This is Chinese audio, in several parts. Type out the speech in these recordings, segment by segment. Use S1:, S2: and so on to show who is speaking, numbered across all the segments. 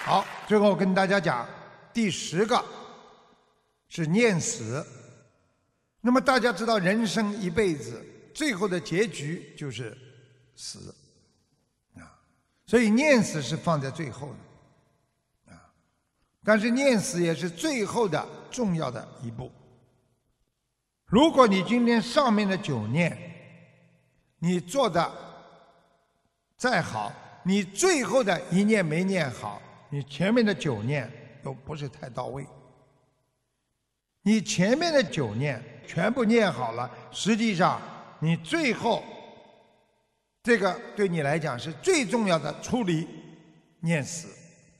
S1: 好，最后跟大家讲，第10个是念死。那么大家知道，人生一辈子最后的结局就是死啊，所以念死是放在最后的啊。但是念死也是最后的重要的一步。如果你今天上面的9念，你做的再好，你最后的1念没念好，你前面的9念都不是太到位。你前面的9念全部念好了，实际上你最后这个对你来讲是最重要的处理，念死。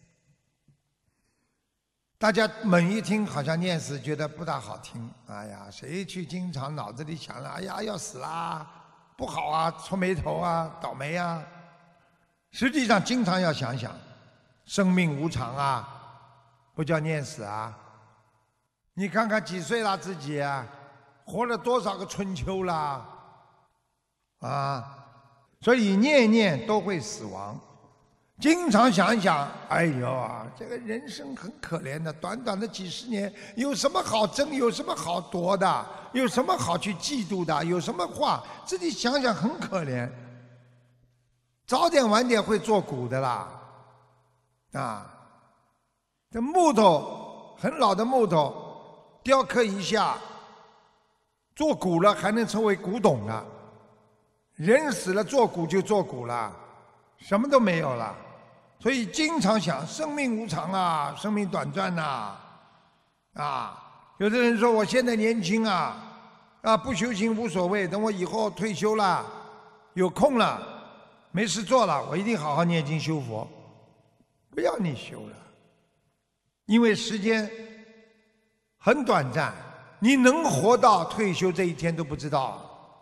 S1: 大家猛一听好像念死觉得不大好听，哎呀，谁去经常脑子里想了，哎呀要死啦，不好啊，愁眉头啊，倒霉啊。实际上经常要想想，生命无常啊，不叫念死啊。你看看几岁了自己啊，活了多少个春秋啦，啊，所以念念都会死亡。经常想一想，哎呦啊，这个人生很可怜的，短短的几十年，有什么好争，有什么好夺的，有什么好去嫉妒的，有什么话自己想想很可怜，早点晚点会做骨的啦，啊，这木头很老的木头，雕刻一下，做骨了还能称为古董了，人死了做骨就做骨了，什么都没有了。所以经常想生命无常啊，生命短暂呐，有的人说我现在年轻啊，不修行无所谓，等我以后退休了，有空了，没事做了，我一定好好念经修佛。不要你修了，因为时间很短暂，你能活到退休这一天都不知道。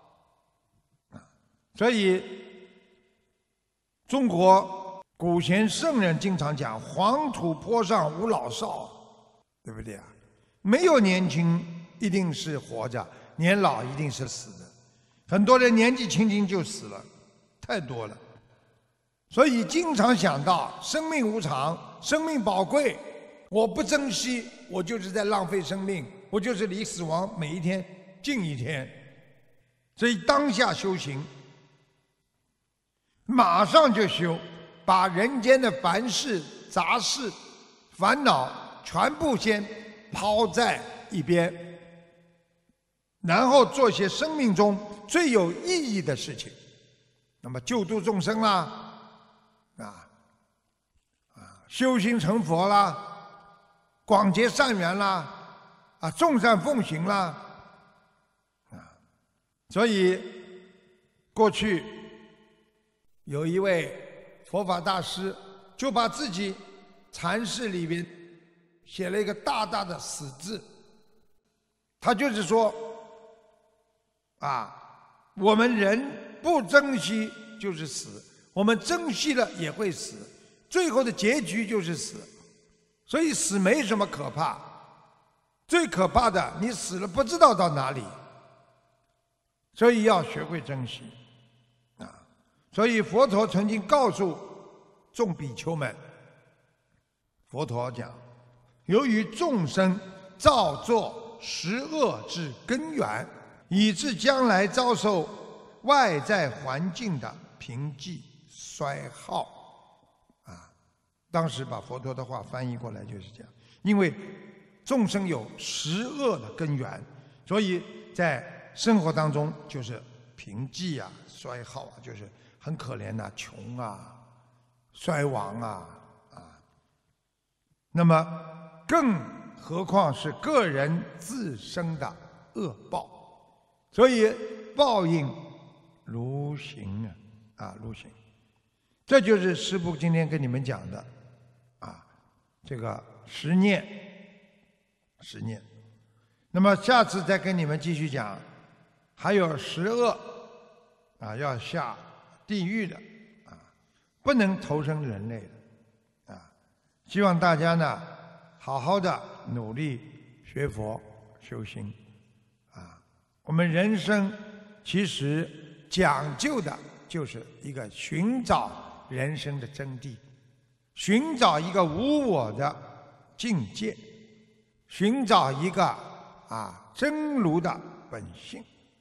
S1: 所以中国古贤圣人经常讲，黄土坡上无老少，对不对啊？没有年轻一定是活着，年老一定是死的。很多人年纪轻轻就死了，太多了。所以经常想到生命无常，生命宝贵，我不珍惜，我就是在浪费生命，我就是离死亡每一天近一天。所以当下修行，马上就修，把人间的凡事杂事烦恼全部先抛在一边，然后做些生命中最有意义的事情。那么救度众生啦，修行成佛啦，广结善缘啦，众善奉行啦，所以过去有一位佛法大师，就把自己禅室里边写了一个大大的死字。他就是说，我们人不珍惜就是死，我们珍惜了也会死，最后的结局就是死。所以死没什么可怕，最可怕的你死了不知道到哪里，所以要学会珍惜。所以佛陀曾经告诉众比丘们，佛陀讲，由于众生造作十恶之根源，以致将来遭受外在环境的贫瘠衰耗。当时把佛陀的话翻译过来就是这样，因为众生有十恶的根源，所以在生活当中就是贫瘠衰耗就是很可怜穷衰亡那么更何况是个人自身的恶报，所以报应如行如行。这就是师父今天跟你们讲的这个十念。那么下次再跟你们继续讲，还有十恶要下地狱的不能投生人类的希望大家呢好好的努力学佛修心我们人生其实讲究的就是一个寻找人生的真谛， 寻找一个无我的境界，寻找一个真如的本性。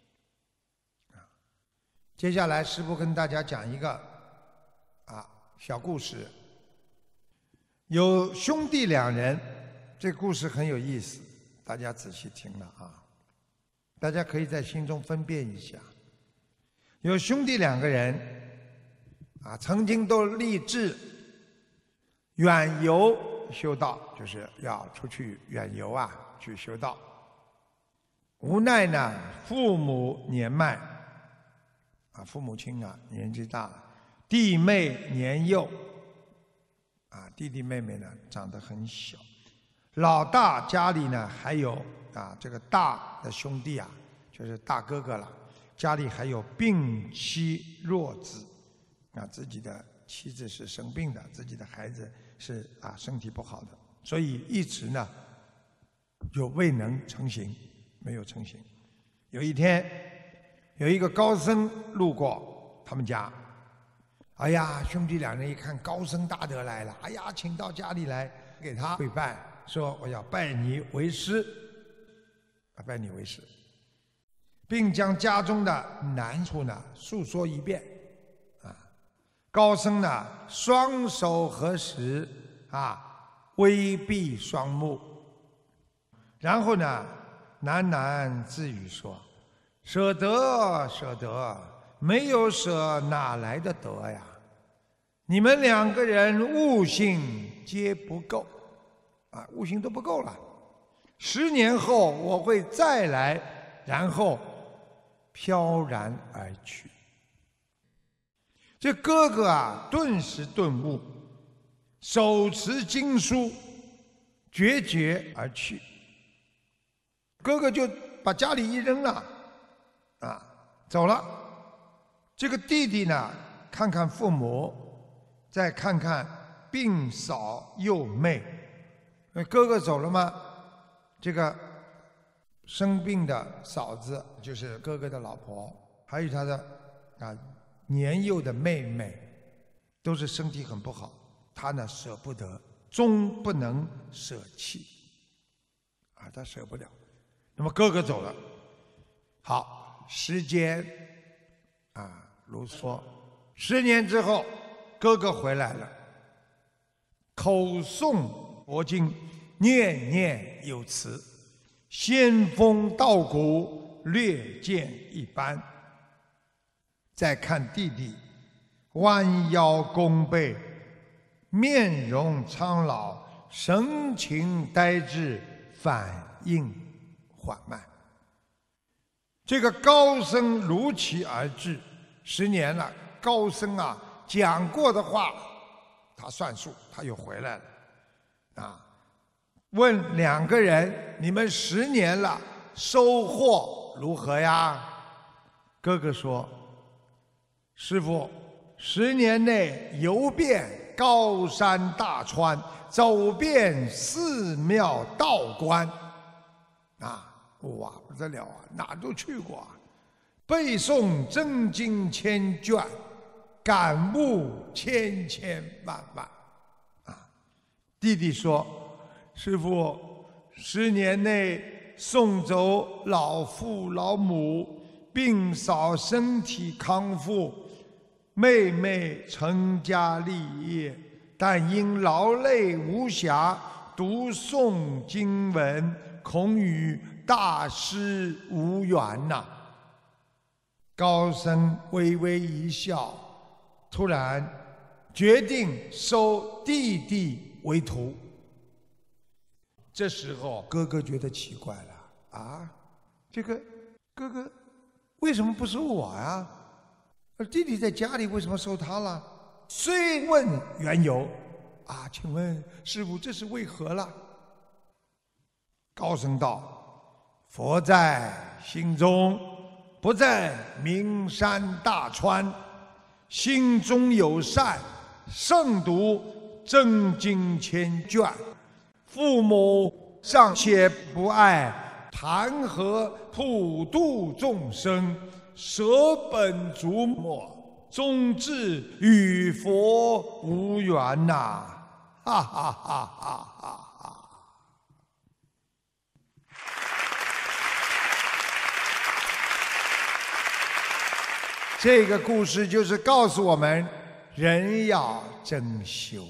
S1: 接下来师父跟大家讲一个小故事。有兄弟两人，这故事很有意思，大家仔细听了啊，大家可以在心中分辨一下。有兄弟两个人曾经都立志远游修道，就是要出去远游去修道。无奈呢，父母年迈父母亲年纪大了，弟妹年幼弟弟妹妹呢长得很小，老大家里呢还有这个大的兄弟就是大哥哥了，家里还有病妻弱子自己的妻子是生病的，自己的孩子是身体不好的，所以一直呢就未能成行，没有成行。有一天，有一个高僧路过他们家，哎呀，兄弟两人一看高僧大德来了，哎呀，请到家里来给他跪拜，说我要拜你为师，拜你为师，并将家中的难处呢诉说一遍。高僧呢双手合十微闭双目，然后呢喃喃自语说：舍得舍得，没有舍哪来的得呀？你们两个人悟性皆不够悟性都不够了。10年后我会再来，然后飘然而去。这哥哥顿时顿悟，手持经书，决绝而去。哥哥就把家里一扔了走了。这个弟弟呢，看看父母，再看看病嫂幼妹。哥哥走了吗？这个生病的嫂子就是哥哥的老婆，还有他的年幼的妹妹，都是身体很不好，他呢舍不得，终不能舍弃他舍不了。那么哥哥走了，好，时间如梭，10年之后，哥哥回来了，口诵佛经，念念有词，仙风道骨，略见一斑。再看弟弟，弯腰弓背，面容苍老，神情呆滞，反应缓慢。这个高僧如期而至，10年了，高僧讲过的话他算数，他又回来了问两个人，你们10年了，收获如何呀？哥哥说，师父，10年内游遍高山大川，走遍寺庙道观哇，不得了哪都去过背诵真经1000卷，感悟千千万万弟弟说，师父，10年内送走老父老母，病嫂身体康复，妹妹成家立业，但因劳累无暇读诵经文，恐与大师无缘呐。高僧微微一笑，突然决定收弟弟为徒。这时候哥哥觉得奇怪了这个哥哥为什么不收我呀？弟弟在家里为什么收他了？虽问缘由请问师父这是为何了？高僧道：佛在心中，不在名山大川，心中有善，胜读真经1000卷，父母尚且不爱，谈何普度众生？舍本逐末，终至与佛无缘呐！ 哈哈哈哈哈哈。这个故事就是告诉我们，人要真修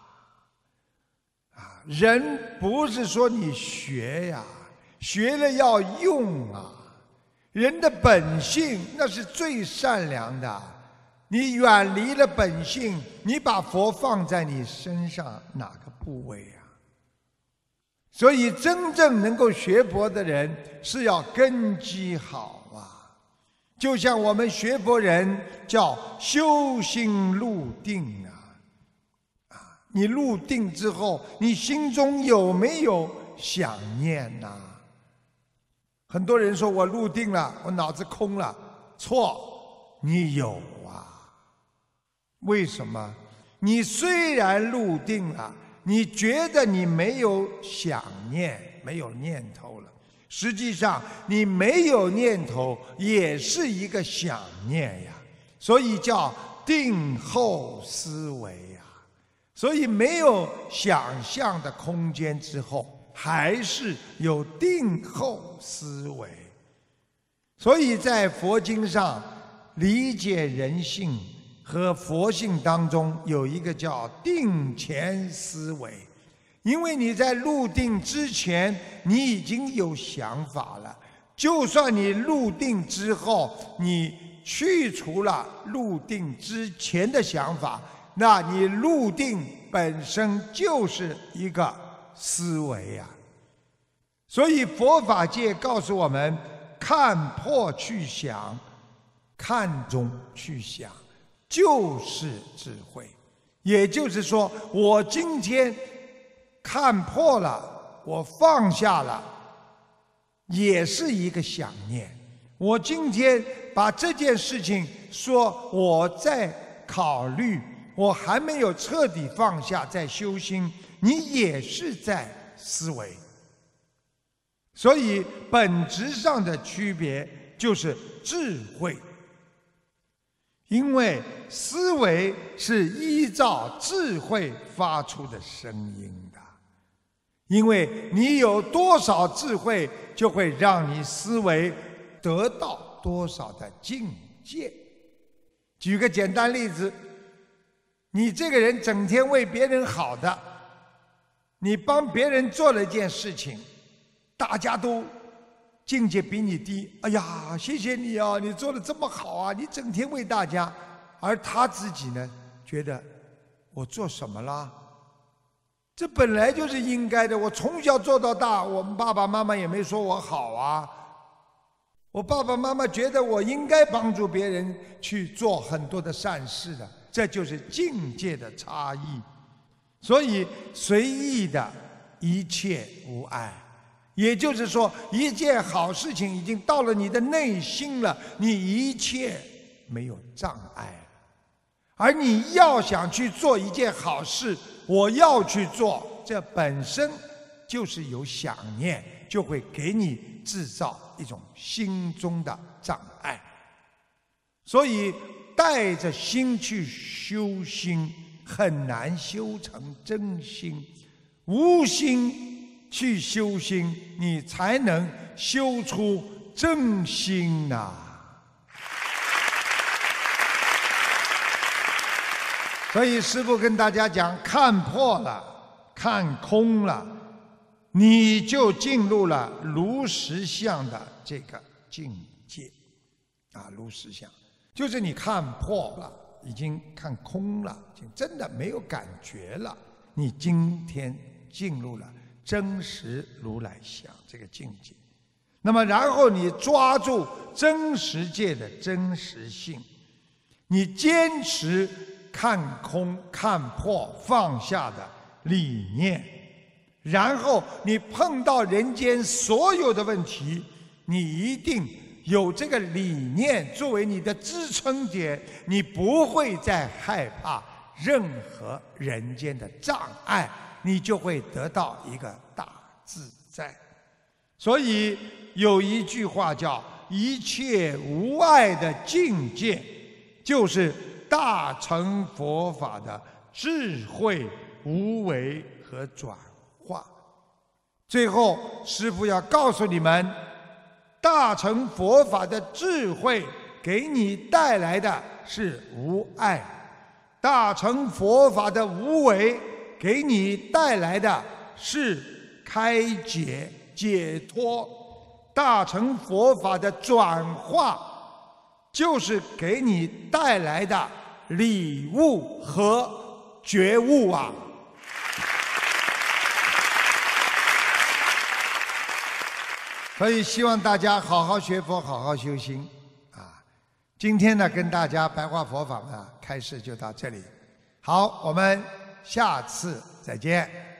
S1: 啊！人不是说你学呀，学了要用啊。人的本性那是最善良的，你远离了本性，你把佛放在你身上哪个部位啊？所以真正能够学佛的人是要根基好啊。就像我们学佛人叫修心入定啊，你入定之后，你心中有没有想念呐？很多人说我入定了，我脑子空了，错，你有啊。为什么？你虽然入定了，你觉得你没有想念，没有念头了，实际上你没有念头也是一个想念呀，所以叫定后思维呀。所以没有想象的空间之后，还是有定后思维。所以在佛经上理解人性和佛性当中有一个叫定前思维。因为你在入定之前你已经有想法了，就算你入定之后你去除了入定之前的想法，那你入定本身就是一个思维呀。所以佛法界告诉我们，看破去想，看中去想，就是智慧。也就是说，我今天看破了，我放下了，也是一个想念。我今天把这件事情说我在考虑，我还没有彻底放下，在修心，你也是在思维。所以本质上的区别就是智慧，因为思维是依照智慧发出的声音的。因为你有多少智慧，就会让你思维得到多少的境界。举个简单例子，你这个人整天为别人好的，你帮别人做了一件事情，大家都境界比你低，哎呀，谢谢你啊，你做得这么好啊，你整天为大家。而他自己呢，觉得我做什么啦？这本来就是应该的，我从小做到大，我们爸爸妈妈也没说我好啊。我爸爸妈妈觉得我应该帮助别人去做很多的善事的，这就是境界的差异。所以随意的一切无碍，也就是说，一件好事情已经到了你的内心了，你一切没有障碍。而你要想去做一件好事，我要去做，这本身就是有想念，就会给你制造一种心中的障碍。所以带着心去修心，很难修成真心。无心去修心，你才能修出真心呐。所以师父跟大家讲，看破了，看空了，你就进入了如实相的这个境界。啊，如实相就是你看破了，已经看空了，已经真的没有感觉了，你今天进入了真实如来相这个境界。那么然后你抓住真实界的真实性，你坚持看空看破放下的理念，然后你碰到人间所有的问题，你一定有这个理念作为你的支撑点，你不会再害怕任何人间的障碍，你就会得到一个大自在。所以有一句话叫一切无碍的境界，就是大乘佛法的智慧无为和转化。最后，师父要告诉你们，大乘佛法的智慧给你带来的是无碍，大乘佛法的无为给你带来的是开解解脱，大乘佛法的转化就是给你带来的礼物和觉悟啊！所以希望大家好好学佛，好好修心啊！今天呢，跟大家白话佛法呢开示就到这里，好，我们下次再见。